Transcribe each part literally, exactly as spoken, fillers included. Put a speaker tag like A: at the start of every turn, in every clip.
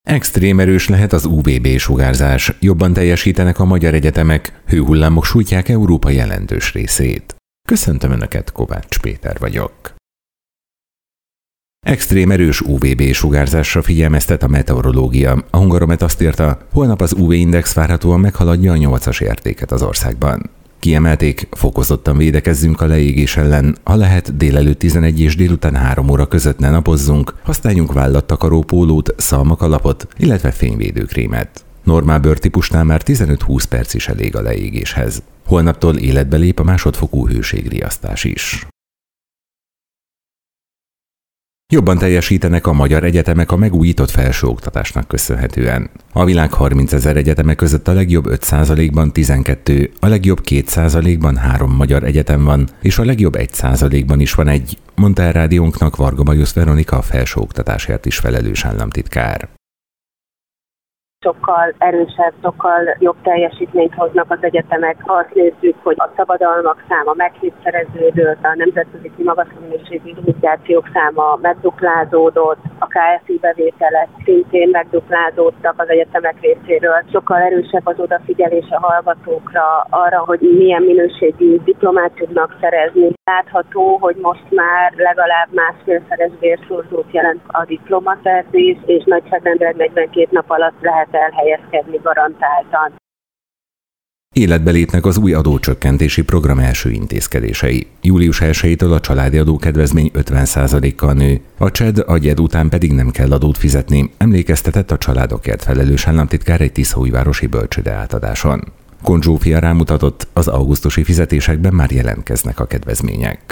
A: Extrém erős lehet az u vé bé-sugárzás, jobban teljesítenek a magyar egyetemek, hőhullámok sújtják Európa jelentős részét. Köszöntöm Önöket, Kovács Péter vagyok. Extrém erős u vé bé-sugárzásra figyelmeztet a meteorológia. A Hungaromet azt írta, holnap az u vé-index várhatóan meghaladja a nyolcas értéket az országban. Kiemelték, fokozottan védekezzünk a leégés ellen, ha lehet délelőtt tizenegy és délután három óra között ne napozzunk, használjunk vállattakaró pólót, szalmakalapot, illetve fényvédőkrémet. Normál bőrtípusnál már tizenöt-húsz perc is elég a leégéshez. Holnaptól életbe lép a másodfokú hőségriasztás is. Jobban teljesítenek a magyar egyetemek a megújított felsőoktatásnak köszönhetően. A világ harmincezer egyeteme között a legjobb öt százalékban tizenkettő, a legjobb két százalékban három magyar egyetem van, és a legjobb egy százalékban is van egy, mondta el rádiónknak Varga Bajusz Veronika, a felsőoktatásért is felelős államtitkár.
B: Sokkal erősebb, sokkal jobb teljesítményt hoznak az egyetemek. Ha azt nézzük, hogy a szabadalmak száma megkétszereződött, a nemzetközi magas minőségű publikációk száma megduplázódott, a ká ef i bevételek szintén megduplázódtak az egyetemek részéről. Sokkal erősebb az odafigyelés a hallgatókra arra, hogy milyen minőségű diplomát tudnak szerezni. Látható, hogy most már legalább másfélszeres bérszorzót jelent a diplomaszerzés, és nagyságrendileg negyvenkét nap alatt lehet elhelyezkedni garantáltan.
A: Életbe lépnek az új adócsökkentési program első intézkedései. július elsejétől a családi adókedvezmény ötven százalékkal nő, a cséd a gyed után pedig nem kell adót fizetni, emlékeztetett a családokért felelős államtitkár egy tiszaújvárosi bölcsőde átadáson. Kon Zsófia rámutatott, az augusztusi fizetésekben már jelentkeznek a kedvezmények.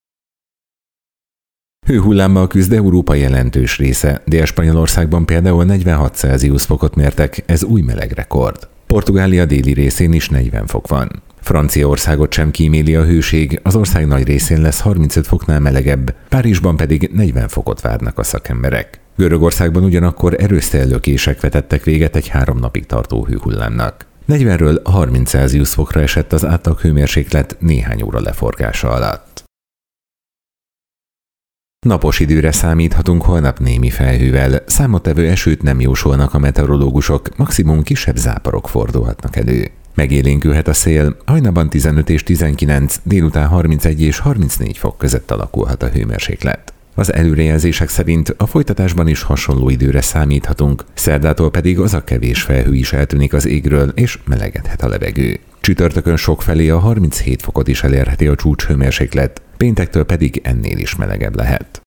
A: Hőhullámmal küzd Európa jelentős része, Dél-Spanyolországban például negyvenhat Celsius fokot mértek, ez új melegrekord. Portugália déli részén is negyven fok van. Franciaországot sem kíméli a hőség, az ország nagy részén lesz harmincöt foknál melegebb, Párizsban pedig negyven fokot várnak a szakemberek. Görögországban ugyanakkor erős széllökések vetettek véget egy három napig tartó hőhullámnak. negyvenről harminc Celsius fokra esett az átlag hőmérséklet néhány óra leforgása alatt. Napos időre számíthatunk holnap némi felhővel, számottevő esőt nem jósolnak a meteorológusok, maximum kisebb záporok fordulhatnak elő. Megélénkülhet a szél, hajnalban tizenöt és tizenkilenc, délután harmincegy és harmincnégy fok között alakulhat a hőmérséklet. Az előrejelzések szerint a folytatásban is hasonló időre számíthatunk, szerdától pedig az a kevés felhő is eltűnik az égről, és melegedhet a levegő. Csütörtökön sokfelé a harminchét fokot is elérheti a csúcshőmérséklet, péntektől pedig ennél is melegebb lehet.